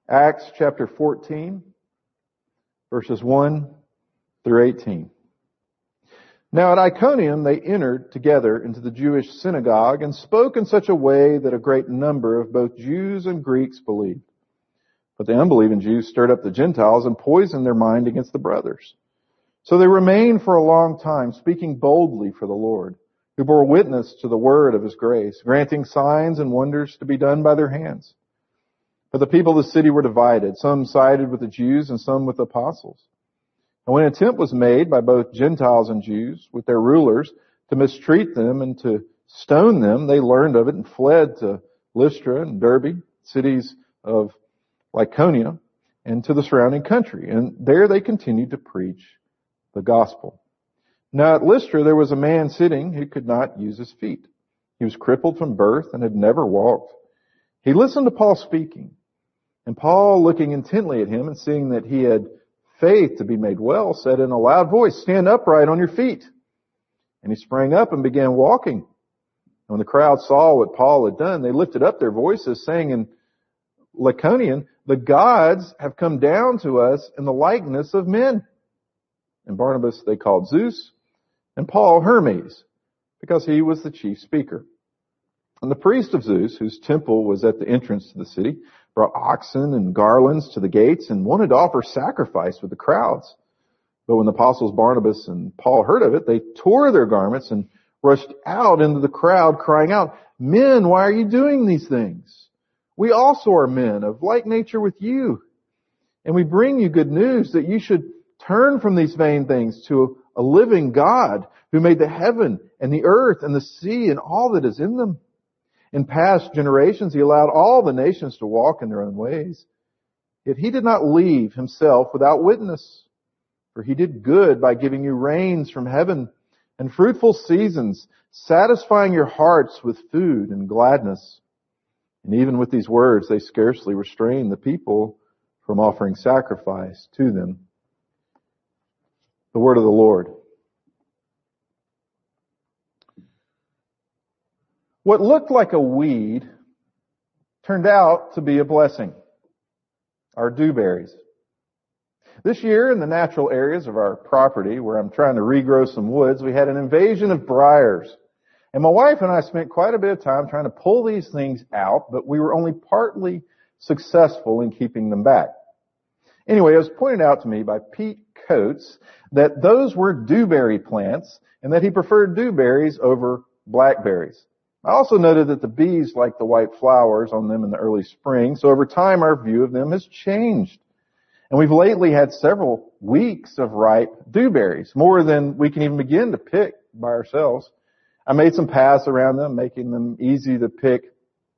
Acts chapter 14, verses 1 through 18. Now at Iconium they entered together into the Jewish synagogue and spoke in such a way that a great number of both Jews and Greeks believed. But the unbelieving Jews stirred up the Gentiles and poisoned their mind against the brothers. So they remained for a long time, speaking boldly for the Lord, who bore witness to the word of his grace, granting signs and wonders to be done by their hands. But the people of the city were divided. Some sided with the Jews and some with the apostles. And when an attempt was made by both Gentiles and Jews with their rulers to mistreat them and to stone them, they learned of it and fled to Lystra and Derbe, cities of Lycaonia, and to the surrounding country. And there they continued to preach the gospel. Now at Lystra there was a man sitting who could not use his feet. He was crippled from birth and had never walked. He listened to Paul speaking. And Paul, looking intently at him and seeing that he had faith to be made well, said in a loud voice, "Stand upright on your feet." And he sprang up and began walking. And when the crowd saw what Paul had done, they lifted up their voices, saying in Lycaonian, "The gods have come down to us in the likeness of men." And Barnabas they called Zeus, and Paul Hermes, because he was the chief speaker. And the priest of Zeus, whose temple was at the entrance to the city, brought oxen and garlands to the gates and wanted to offer sacrifice with the crowds. But when the apostles Barnabas and Paul heard of it, they tore their garments and rushed out into the crowd, crying out, "Men, why are you doing these things? We also are men of like nature with you. And we bring you good news that you should turn from these vain things to a living God who made the heaven and the earth and the sea and all that is in them. In past generations, he allowed all the nations to walk in their own ways. Yet he did not leave himself without witness. For he did good by giving you rains from heaven and fruitful seasons, satisfying your hearts with food and gladness." And even with these words, they scarcely restrained the people from offering sacrifice to them. The word of the Lord. What looked like a weed turned out to be a blessing. Our dewberries. This year in the natural areas of our property where I'm trying to regrow some woods, we had an invasion of briars. And my wife and I spent quite a bit of time trying to pull these things out, but we were only partly successful in keeping them back. Anyway, it was pointed out to me by Pete Coates that those were dewberry plants and that he preferred dewberries over blackberries. I also noted that the bees like the white flowers on them in the early spring, so over time our view of them has changed. And we've lately had several weeks of ripe dewberries, more than we can even begin to pick by ourselves. I made some paths around them, making them easy to pick.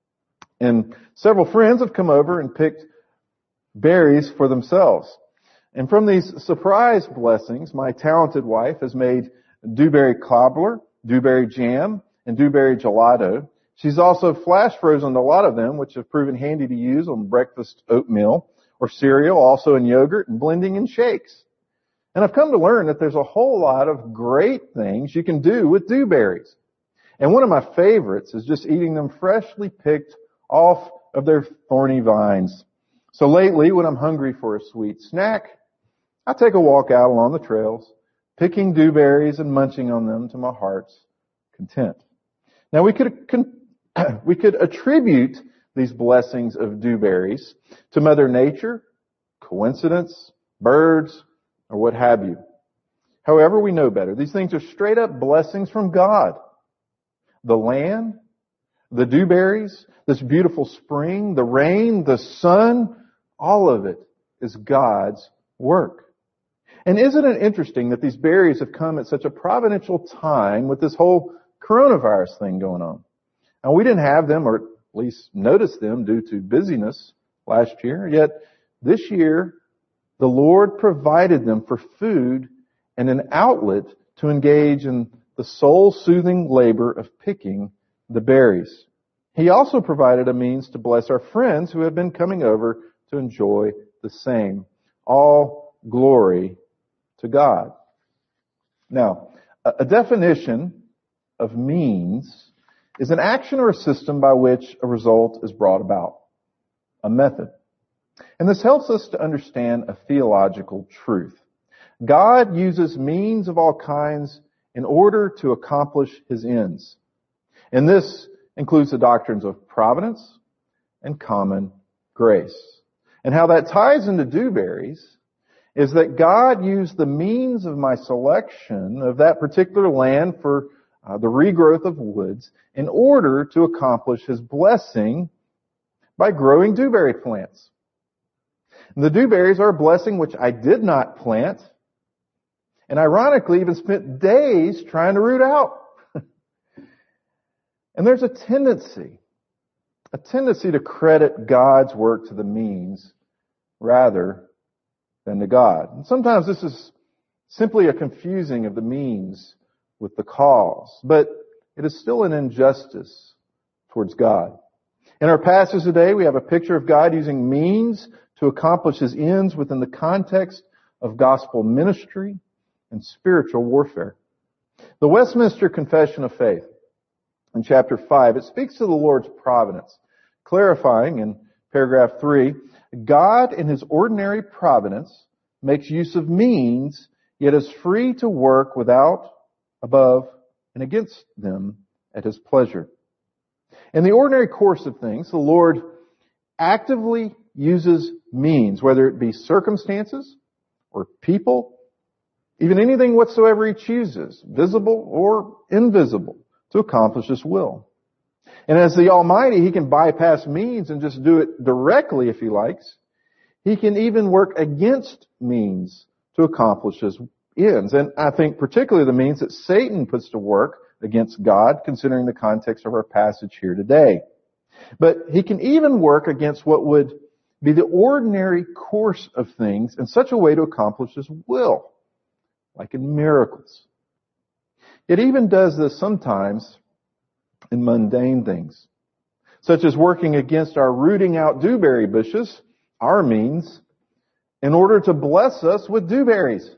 And several friends have come over and picked berries for themselves. And from these surprise blessings, my talented wife has made dewberry cobbler, dewberry jam, and dewberry gelato. She's also flash frozen a lot of them, which have proven handy to use on breakfast oatmeal or cereal, also in yogurt and blending in shakes. And I've come to learn that there's a whole lot of great things you can do with dewberries. And one of my favorites is just eating them freshly picked off of their thorny vines. So lately, when I'm hungry for a sweet snack, I take a walk out along the trails, picking dewberries and munching on them to my heart's content. Now we could attribute these blessings of dewberries to Mother Nature, coincidence, birds, or what have you. However, we know better. These things are straight up blessings from God. The land, the dewberries, this beautiful spring, the rain, the sun, all of it is God's work. And isn't it interesting that these berries have come at such a providential time with this whole coronavirus thing going on? Now, we didn't have them, or at least notice them due to busyness last year. Yet this year, the Lord provided them for food and an outlet to engage in the soul-soothing labor of picking the berries. He also provided a means to bless our friends who have been coming over to enjoy the same. All glory to God. Now, a definition of means is an action or a system by which a result is brought about. A method. And this helps us to understand a theological truth. God uses means of all kinds in order to accomplish his ends. And this includes the doctrines of providence and common grace. And how that ties into dewberries is that God used the means of my selection of that particular land for the regrowth of woods in order to accomplish his blessing by growing dewberry plants. And the dewberries are a blessing which I did not plant, and ironically even spent days trying to root out. And there's a tendency to credit God's work to the means rather than to God. And sometimes this is simply a confusing of the means with the cause, but it is still an injustice towards God. In our passage today, we have a picture of God using means to accomplish his ends within the context of gospel ministry and spiritual warfare. The Westminster Confession of Faith, in chapter 5, it speaks to the Lord's providence, clarifying in paragraph 3, God in his ordinary providence makes use of means, yet is free to work without, above, and against them at his pleasure. In the ordinary course of things, the Lord actively uses means, whether it be circumstances or people, even anything whatsoever he chooses, visible or invisible, to accomplish his will. And as the Almighty, he can bypass means and just do it directly if he likes. He can even work against means to accomplish his ends. And I think particularly the means that Satan puts to work against God, considering the context of our passage here today. But he can even work against what would be the ordinary course of things in such a way to accomplish his will, like in miracles. It even does this sometimes in mundane things, such as working against our rooting out dewberry bushes, our means, in order to bless us with dewberries.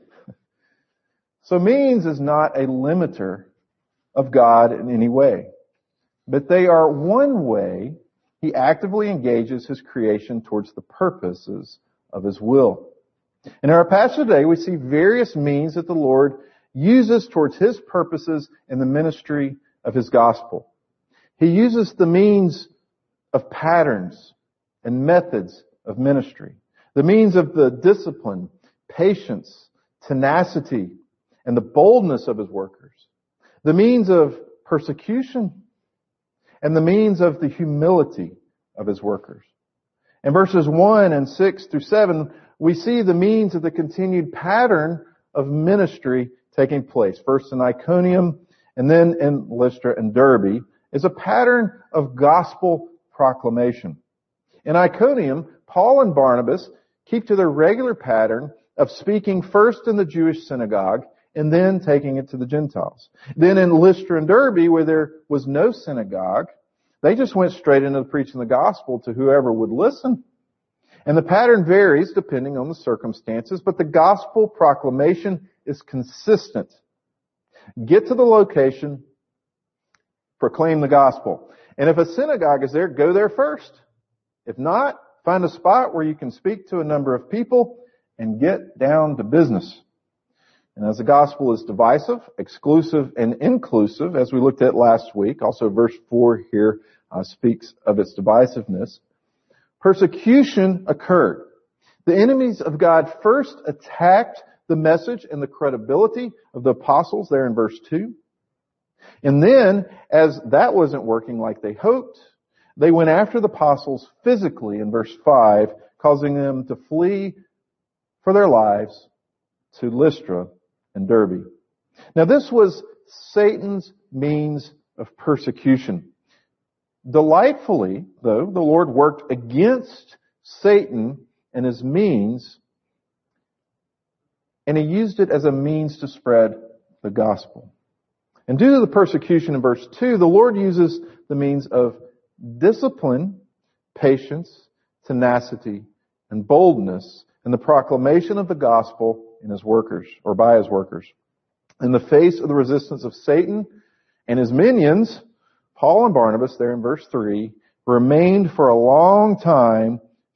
So means is not a limiter of God in any way, but they are one way he actively engages his creation towards the purposes of his will. In our passage today, we see various means that the Lord uses towards his purposes in the ministry of his gospel. He uses the means of patterns and methods of ministry, the means of the discipline, patience, tenacity, and the boldness of his workers, the means of persecution, and the means of the humility of his workers. In verses 1 and 6 through 7, we see the means of the continued pattern of ministry taking place. First in Iconium and then in Lystra and Derbe is a pattern of gospel proclamation. In Iconium, Paul and Barnabas keep to their regular pattern of speaking first in the Jewish synagogue and then taking it to the Gentiles. Then in Lystra and Derbe, where there was no synagogue, they just went straight into preaching the gospel to whoever would listen. And the pattern varies depending on the circumstances, but the gospel proclamation is consistent. Get to the location, proclaim the gospel. And if a synagogue is there, go there first. If not, find a spot where you can speak to a number of people and get down to business. And as the gospel is divisive, exclusive, and inclusive, as we looked at last week, also verse 4 here speaks of its divisiveness, persecution occurred. The enemies of God first attacked the message and the credibility of the apostles there in verse 2. And then, as that wasn't working like they hoped, they went after the apostles physically in verse 5, causing them to flee for their lives to Lystra and Derbe. Now this was Satan's means of persecution. Delightfully, though, the Lord worked against Satan and his means, and he used it as a means to spread the gospel. And due to the persecution in verse 2, the Lord uses the means of discipline, patience, tenacity, and boldness in the proclamation of the gospel in his workers, or by his workers. In the face of the resistance of Satan and his minions, Paul and Barnabas, there in verse 3, remained for a long time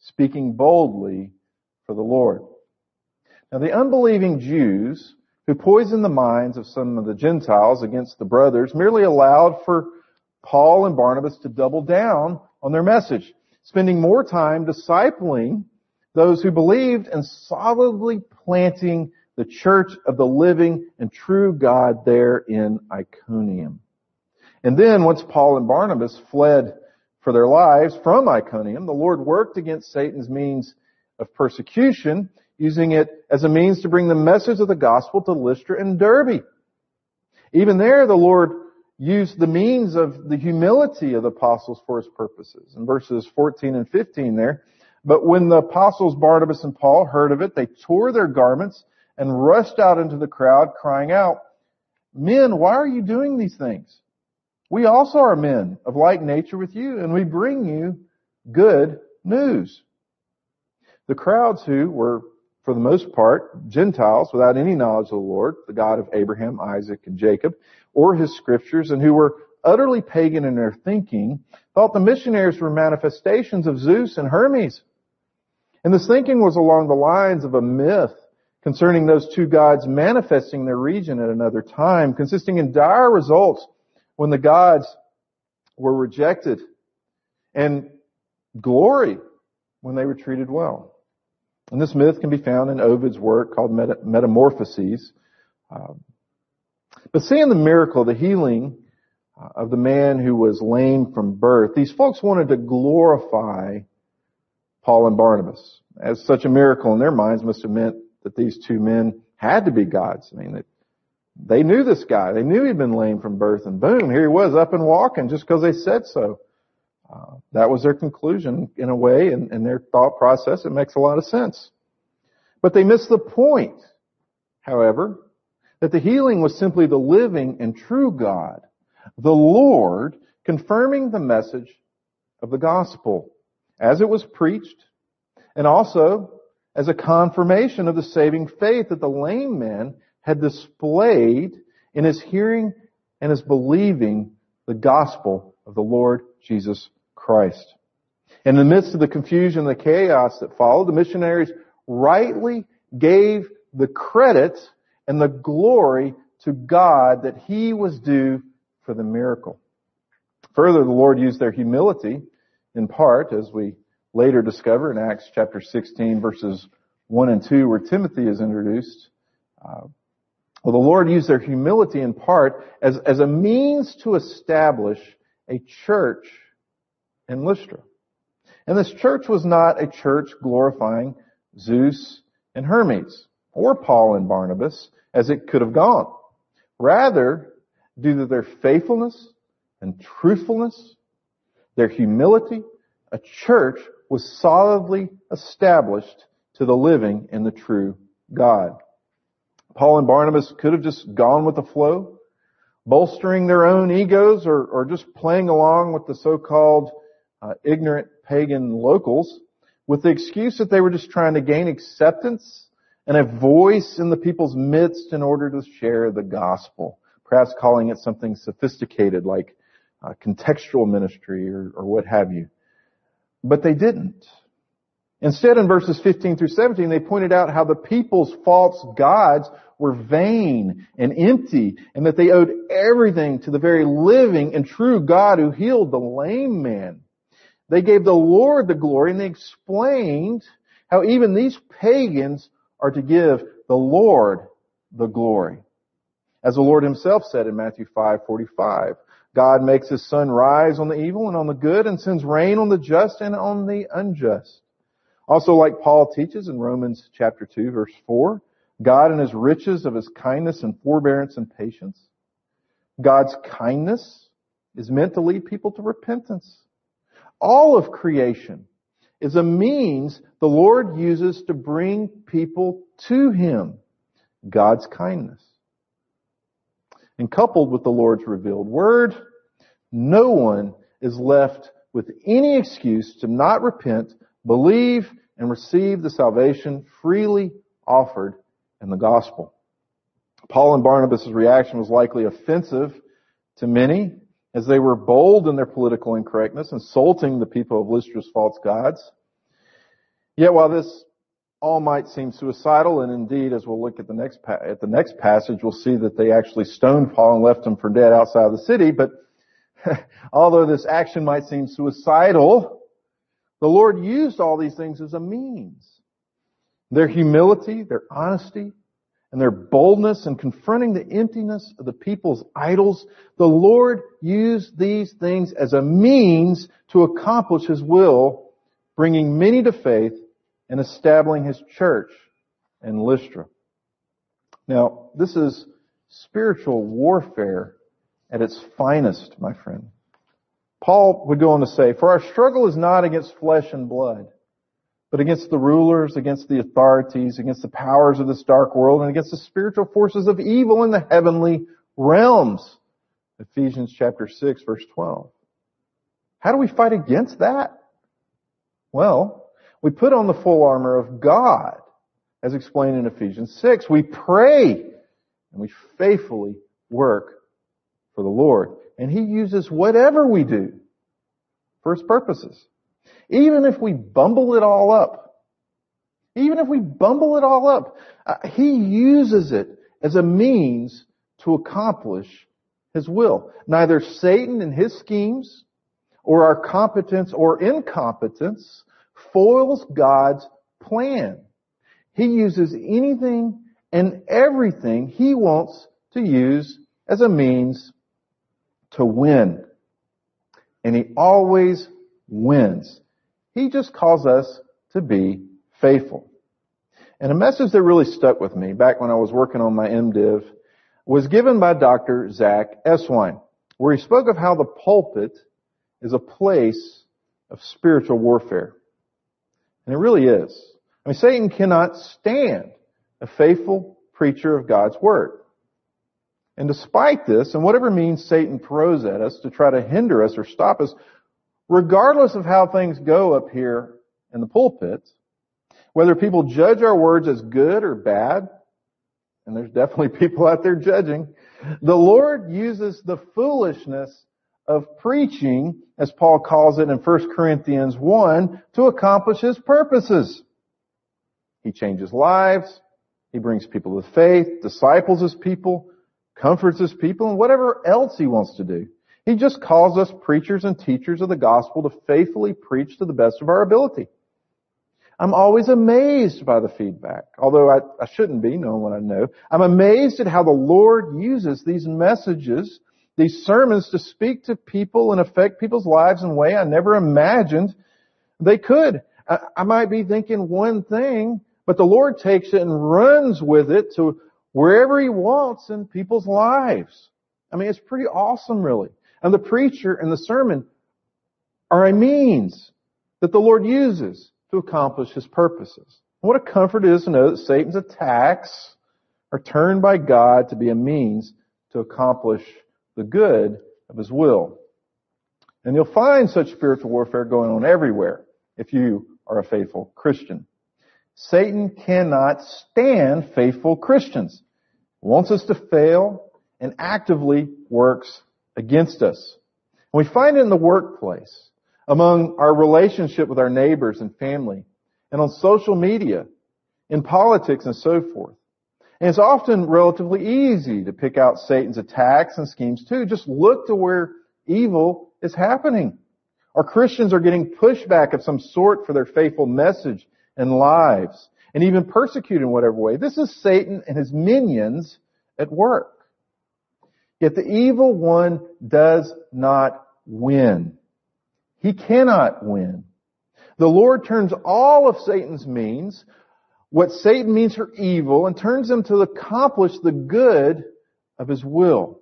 speaking boldly for the Lord. Now the unbelieving Jews who poisoned the minds of some of the Gentiles against the brothers merely allowed for Paul and Barnabas to double down on their message, spending more time discipling those who believed and solidly planting the church of the living and true God there in Iconium. And then once Paul and Barnabas fled for their lives from Iconium, the Lord worked against Satan's means of persecution, using it as a means to bring the message of the gospel to Lystra and Derbe. Even there, the Lord used the means of the humility of the apostles for His purposes. In verses 14 and 15 there, but when the apostles Barnabas and Paul heard of it, they tore their garments and rushed out into the crowd, crying out, "Men, why are you doing these things? We also are men of like nature with you, and we bring you good news." The crowds, who were, for the most part, Gentiles without any knowledge of the Lord, the God of Abraham, Isaac, and Jacob, or His scriptures, and who were utterly pagan in their thinking, thought the missionaries were manifestations of Zeus and Hermes. And this thinking was along the lines of a myth concerning those two gods manifesting their region at another time, consisting in dire results when the gods were rejected, and glory when they were treated well. And this myth can be found in Ovid's work called Metamorphoses. But seeing the miracle, the healing of the man who was lame from birth, these folks wanted to glorify Paul and Barnabas, as such a miracle in their minds must have meant that these two men had to be gods. I mean, they knew this guy. They knew he'd been lame from birth, and boom, here he was up and walking just because they said so. That was their conclusion in a way, and their thought process. It makes a lot of sense. But they missed the point, however, that the healing was simply the living and true God, the Lord, confirming the message of the gospel as it was preached, and also as a confirmation of the saving faith that the lame man had displayed in his hearing and his believing the gospel of the Lord Jesus Christ. In the midst of the confusion and the chaos that followed, the missionaries rightly gave the credit and the glory to God that He was due for the miracle. Further, the Lord used their humility in part, as we later discover in Acts chapter 16, verses 1 and 2, where Timothy is introduced. The Lord used their humility in part as a means to establish a church in Lystra. And this church was not a church glorifying Zeus and Hermes, or Paul and Barnabas, as it could have gone. Rather, due to their faithfulness and truthfulness, their humility, a church was solidly established to the living and the true God. Paul and Barnabas could have just gone with the flow, bolstering their own egos or just playing along with the so-called ignorant pagan locals with the excuse that they were just trying to gain acceptance and a voice in the people's midst in order to share the gospel, perhaps calling it something sophisticated like contextual ministry or what have you. But they didn't. Instead, in verses 15 through 17, they pointed out how the people's false gods were vain and empty, and that they owed everything to the very living and true God who healed the lame man. They gave the Lord the glory, and they explained how even these pagans are to give the Lord the glory. As the Lord Himself said in Matthew 5:45, God makes His sun rise on the evil and on the good, and sends rain on the just and on the unjust. Also, like Paul teaches in Romans chapter 2, verse 4, God in His riches of His kindness and forbearance and patience. God's kindness is meant to lead people to repentance. All of creation is a means the Lord uses to bring people to Him. God's kindness. And coupled with the Lord's revealed word, no one is left with any excuse to not repent, believe, and receive the salvation freely offered in the gospel. Paul and Barnabas' reaction was likely offensive to many, as they were bold in their political incorrectness, insulting the people of Lystra's false gods. Yet while this all might seem suicidal, and indeed, as we'll look at the next passage, we'll see that they actually stoned Paul and left him for dead outside of the city. But although this action might seem suicidal, the Lord used all these things as a means. Their humility, their honesty, and their boldness in confronting the emptiness of the people's idols, the Lord used these things as a means to accomplish His will, bringing many to faith and establishing His church in Lystra. Now, this is spiritual warfare at its finest, my friend. Paul would go on to say, "For our struggle is not against flesh and blood, but against the rulers, against the authorities, against the powers of this dark world, and against the spiritual forces of evil in the heavenly realms." Ephesians chapter 6, verse 12. How do we fight against that? Well, we put on the full armor of God, as explained in Ephesians 6. We pray, and we faithfully work for the Lord. And He uses whatever we do for His purposes. Even if we bumble it all up, He uses it as a means to accomplish His will. Neither Satan and his schemes, or our competence or incompetence, foils God's plan. He uses anything and everything He wants to use as a means to win. And He always wins. He just calls us to be faithful. And a message that really stuck with me back when I was working on my MDiv was given by Dr. Zach Eswine, where he spoke of how the pulpit is a place of spiritual warfare. And it really is. I mean, Satan cannot stand a faithful preacher of God's Word. And despite this, and whatever means Satan throws at us to try to hinder us or stop us, regardless of how things go up here in the pulpit, whether people judge our words as good or bad, and there's definitely people out there judging, the Lord uses the foolishness of preaching, as Paul calls it in 1 Corinthians 1, to accomplish His purposes. He changes lives. He brings people to faith, disciples His people, comforts His people, and whatever else He wants to do. He just calls us preachers and teachers of the gospel to faithfully preach to the best of our ability. I'm always amazed by the feedback, although I shouldn't be, knowing what I know. I'm amazed at how the Lord uses these messages, these sermons, to speak to people and affect people's lives in a way I never imagined they could. I might be thinking one thing, but the Lord takes it and runs with it to wherever He wants in people's lives. I mean, it's pretty awesome, really. And the preacher and the sermon are a means that the Lord uses to accomplish His purposes. And what a comfort it is to know that Satan's attacks are turned by God to be a means to accomplish the good of His will. And you'll find such spiritual warfare going on everywhere if you are a faithful Christian. Satan cannot stand faithful Christians. He wants us to fail and actively works against us. And we find it in the workplace, among our relationship with our neighbors and family, and on social media, in politics and so forth. And it's often relatively easy to pick out Satan's attacks and schemes too. Just look to where evil is happening. Or Christians are getting pushback of some sort for their faithful message and lives, and even persecuted in whatever way. This is Satan and his minions at work. Yet the evil one does not win. He cannot win. The Lord turns all of Satan's means, what Satan means for evil, and turns them to accomplish the good of His will.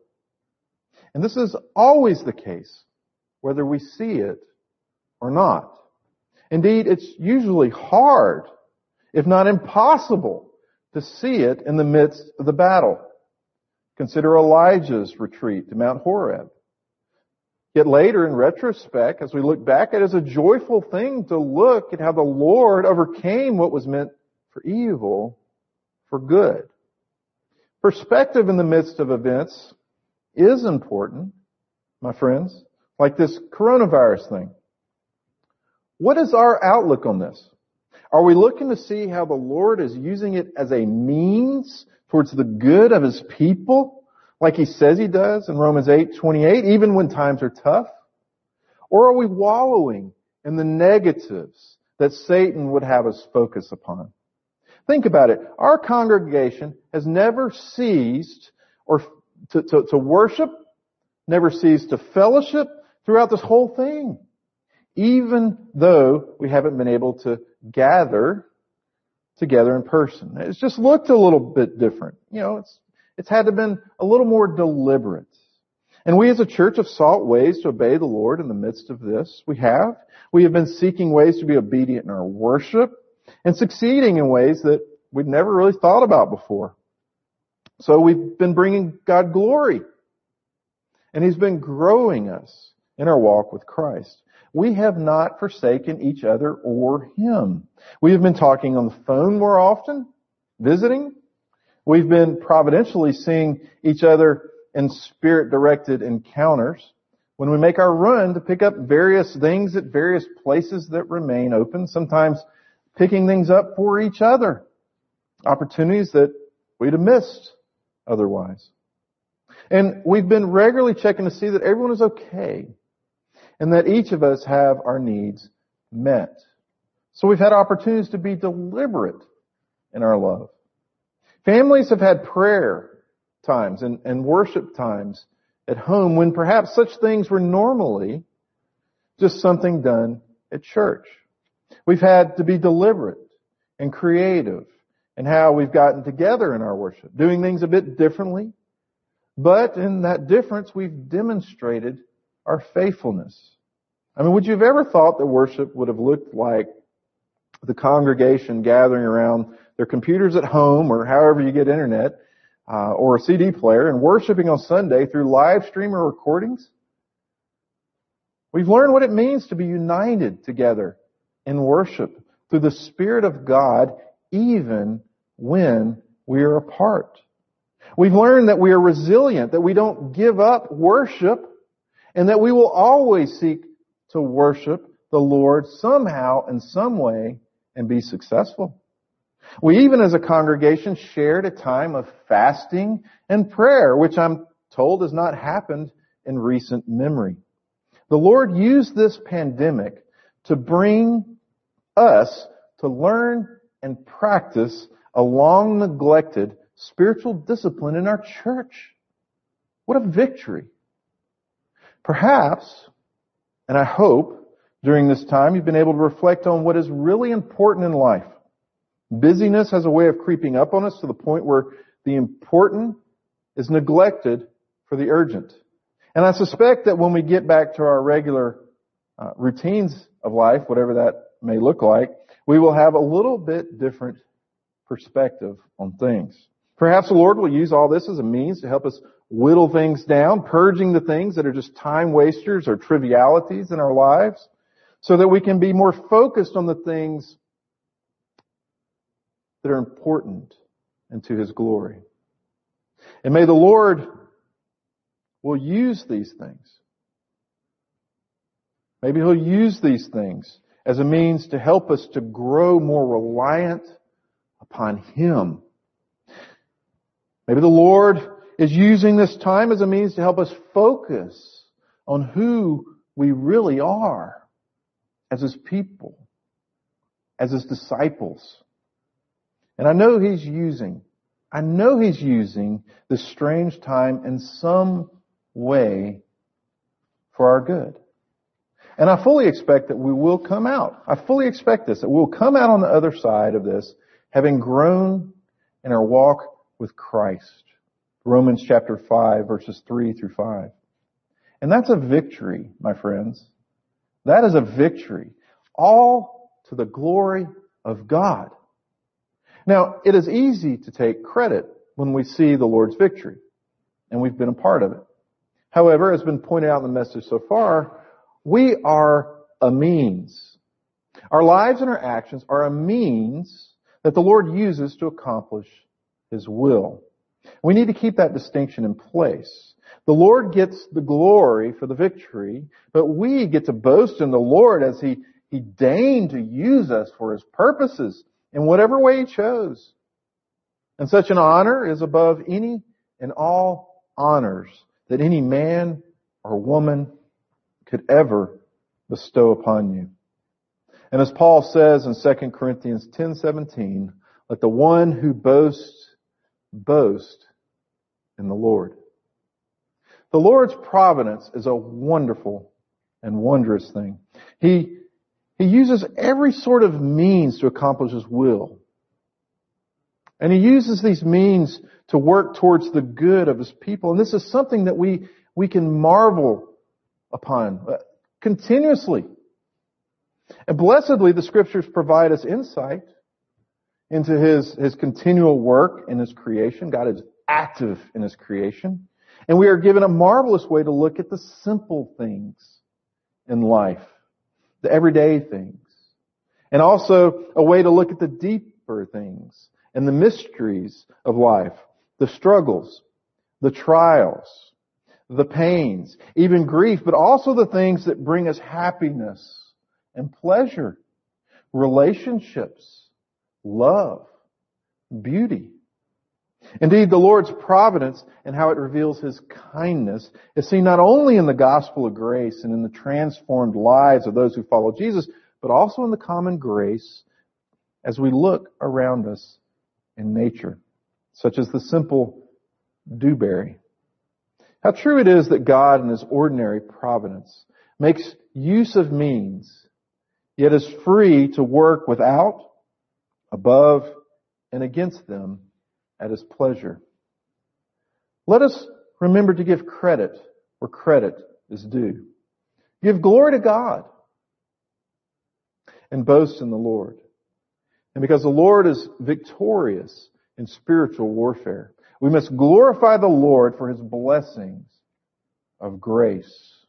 And this is always the case, whether we see it or not. Indeed, it's usually hard, if not impossible, to see it in the midst of the battle. Consider Elijah's retreat to Mount Horeb. Yet later, in retrospect, as we look back, it is a joyful thing to look at how the Lord overcame what was meant for evil for good. Perspective in the midst of events is important, my friends, like this coronavirus thing. What is our outlook on this? Are we looking to see how the Lord is using it as a means towards the good of His people, like He says He does in Romans 8:28, even when times are tough? Or are we wallowing in the negatives that Satan would have us focus upon? Think about it. Our congregation has never ceased to worship, never ceased to fellowship throughout this whole thing, even though we haven't been able to gather together in person. It's just looked a little bit different. It's had to have been a little more deliberate. And we as a church have sought ways to obey the Lord in the midst of this. We have been seeking ways to be obedient in our worship and succeeding in ways that we'd never really thought about before. So we've been bringing God glory. And He's been growing us in our walk with Christ. We have not forsaken each other or Him. We have been talking on the phone more often, visiting. We've been providentially seeing each other in Spirit-directed encounters when we make our run to pick up various things at various places that remain open, sometimes picking things up for each other, opportunities that we'd have missed otherwise. And we've been regularly checking to see that everyone is okay and that each of us have our needs met. So we've had opportunities to be deliberate in our love. Families have had prayer times and worship times at home when perhaps such things were normally just something done at church. We've had to be deliberate and creative in how we've gotten together in our worship, doing things a bit differently. But in that difference, we've demonstrated our faithfulness. I mean, would you have ever thought that worship would have looked like the congregation gathering around their computers at home or however you get internet or a CD player and worshiping on Sunday through live stream or recordings? We've learned what it means to be united together in worship through the Spirit of God even when we are apart. We've learned that we are resilient, that we don't give up worship, and that we will always seek to worship the Lord somehow in some way and be successful. We even as a congregation shared a time of fasting and prayer, which I'm told has not happened in recent memory. The Lord used this pandemic to bring us to learn and practice a long neglected spiritual discipline in our church. What a victory. Perhaps, and I hope, during this time you've been able to reflect on what is really important in life. Busyness has a way of creeping up on us to the point where the important is neglected for the urgent. And I suspect that when we get back to our regular routines of life, whatever that may look like, we will have a little bit different perspective on things. Perhaps the Lord will use all this as a means to help us whittle things down, purging the things that are just time wasters or trivialities in our lives, so that we can be more focused on the things that are important and to His glory. And may the Lord will use these things. Maybe He'll use these things as a means to help us to grow more reliant upon Him. Maybe the Lord is using this time as a means to help us focus on who we really are as His people, as His disciples. And I know He's using this strange time in some way for our good. And I fully expect that we will come out. I fully expect this, that we'll come out on the other side of this having grown in our walk with Christ. Romans chapter 5, verses 3 through 5. And that's a victory, my friends. That is a victory. All to the glory of God. Now, it is easy to take credit when we see the Lord's victory, and we've been a part of it. However, as has been pointed out in the message so far, we are a means. Our lives and our actions are a means that the Lord uses to accomplish His will. We need to keep that distinction in place. The Lord gets the glory for the victory, but we get to boast in the Lord as He He deigned to use us for His purposes in whatever way He chose. And such an honor is above any and all honors that any man or woman could ever bestow upon you. And as Paul says in 2 Corinthians 10:17, let the one who boasts, boast in the Lord. The Lord's providence is a wonderful and wondrous thing. He uses every sort of means to accomplish His will. And He uses these means to work towards the good of His people. And this is something that we can marvel upon continuously. And blessedly, the Scriptures provide us insight into His continual work in His creation. God is active in His creation. And we are given a marvelous way to look at the simple things in life, the everyday things. And also a way to look at the deeper things and the mysteries of life, the struggles, the trials, the pains, even grief, but also the things that bring us happiness and pleasure, relationships, love, beauty. Indeed, the Lord's providence and how it reveals His kindness is seen not only in the gospel of grace and in the transformed lives of those who follow Jesus, but also in the common grace as we look around us in nature, such as the simple dewberry. How true it is that God in His ordinary providence makes use of means, yet is free to work without, above, and against them at His pleasure. Let us remember to give credit where credit is due. Give glory to God and boast in the Lord. And because the Lord is victorious in spiritual warfare, we must glorify the Lord for His blessings of grace